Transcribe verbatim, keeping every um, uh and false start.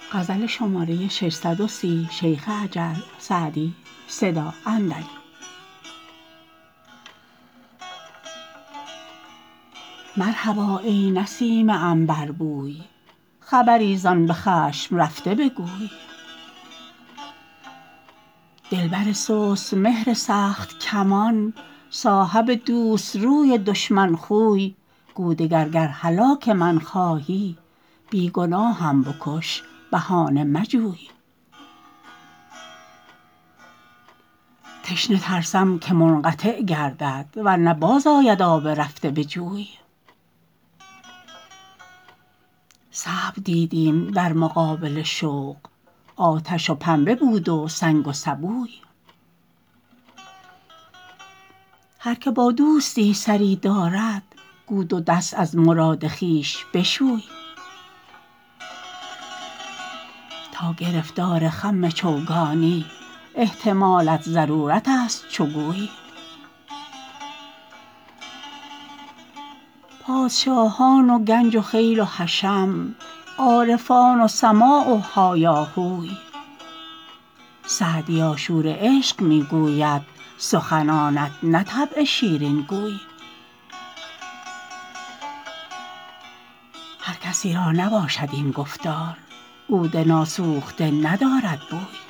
مرحبا ای نسیم عنبربوی خبری زان به خشم رفته بگوی دلبر سست مهر سخت کمان صاحب دوست روی دشمن خوی گو دگر گر هلاک من خواهی بی گناهم بکش بهانه مجوی تشنه ترسم که منقطع گردد ورنه بازآید آب رفته به جوی صبر دیدیم در مقابل شوق آتش و پنبه بود و سنگ و سبوی هر که با دوستی سری دارد گو دو دست از مراد خویش بشوی تا گرفتار خم چوگانی احتمالت ضرورت است چو گوی پادشاهان و گنج و خیل و حشم عارفان و سماع و هایاهوی سعدیا شور عشق می گوید سخنانت نه طبع شیرین گوی هر کسی را نباشد این گفتار عود ناسوخته ندارد بوی